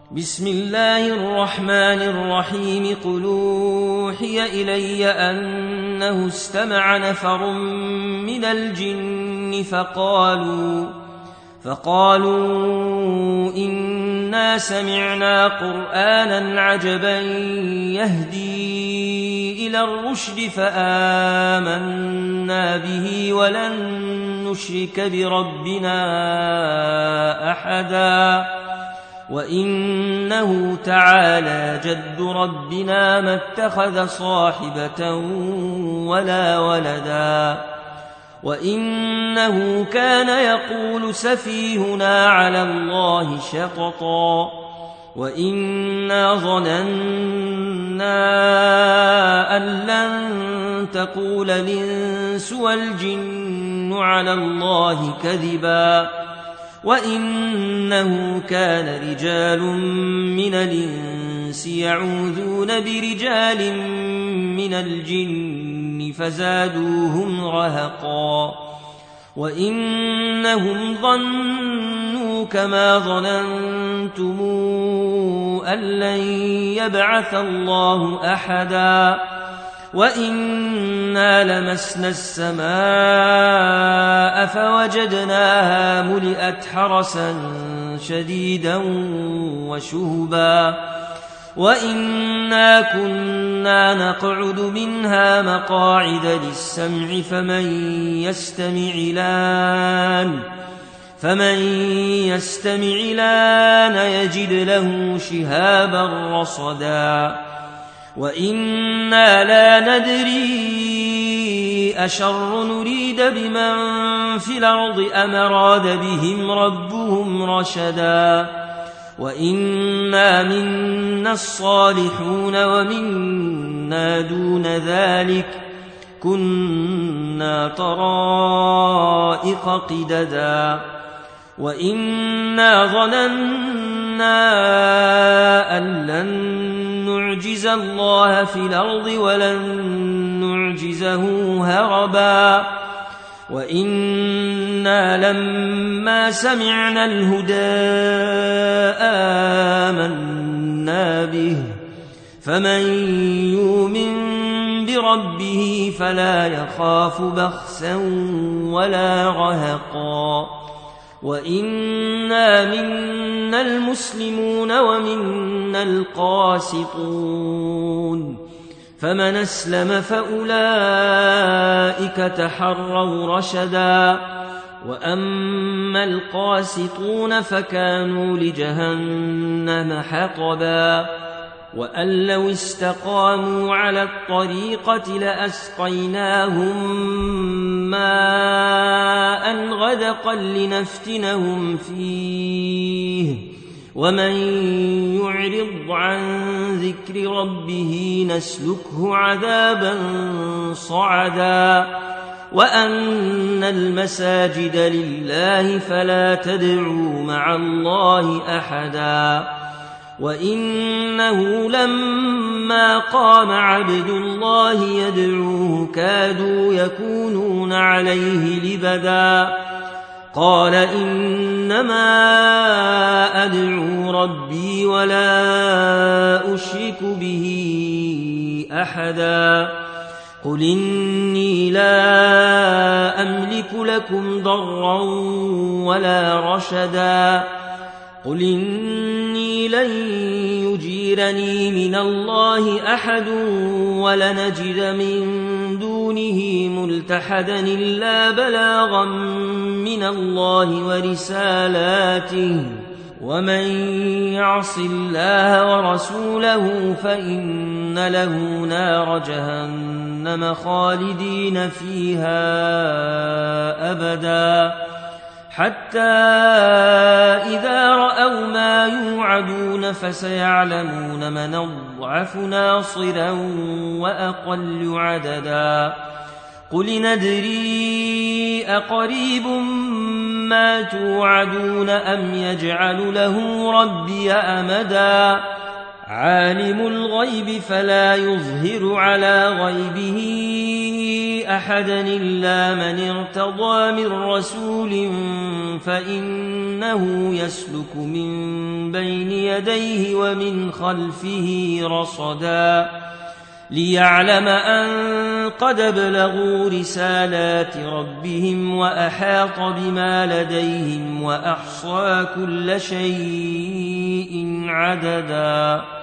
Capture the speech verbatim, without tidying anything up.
بسم الله الرحمن الرحيم قل أوحي إلي أنه استمع نفر من الجن فقالوا فقالوا إنا سمعنا قرآنا عجبا يهدي إلى الرشد فآمنا به ولن نشرك بربنا أحدا وإنه تعالى جد ربنا ما اتخذ صاحبة ولا ولدا وإنه كان يقول سفيهنا على الله شططا وإنا ظننا أن لن تقول الإنس والجن على الله كذبا وإنه كان رجال من الإنس يعوذون برجال من الجن فزادوهم رهقا وإنهم ظنوا كما ظننتم أن لن يبعث الله أحدا وإنا لمسنا السماء فوجدناها ملئت حرسا شديدا وشهبا وإنا كنا نقعد منها مقاعد للسمع فمن يستمع الآن فمن يستمع الآن يجد له شهابا رصدا وإنا لا ندري أشر نريد بمن في الأرض أم أراد بهم ربهم رشدا وإنا منا الصالحون ومنا دون ذلك كنا طرائق قددا وإنا ظننا أن لن نعجز الله في الأرض ولن نعجزه هربا وإنا لما سمعنا الهدى آمنا به فمن يؤمن بربه فلا يخاف بخسا ولا رهقا وإنا منا المسلمون ومنا القاسطون فمن أسلم فأولئك تحروا رشدا وأما القاسطون فكانوا لجهنم حطبا وأن لو استقاموا على الطريقة لأسقيناهم ماء غدقا لنفتنهم فيه ومن يعرض عن ذكر ربه نسلكه عذابا صعدا وأن المساجد لله فلا تدعوا مع الله أحدا وإنه لما قام عبد الله يدعوه كادوا يكونون عليه لبدا قال إنما أدعو ربي ولا أشرك به أحدا قل إني لا أملك لكم ضرا ولا رشدا قل إني لن يجيرني من الله أحد ولنجد من دونه ملتحدا إلا بلاغا من الله ورسالاته ومن يعص الله ورسوله فإن له نار جهنم خالدين فيها أبدا حتى إذا رأوا ما يوعدون فسيعلمون من أضعف ناصرا وأقل عددا قل ندري أقريب ما توعدون أم يجعل له ربي أمدا عالم الغيب فلا يظهر على غيبه أحدا إلا من ارتضى من رسول فإنه يسلك من بين يديه ومن خلفه رصدا ليعلم أن قد ابلغوا رسالات ربهم وأحاط بما لديهم وأحصى كل شيء عددا.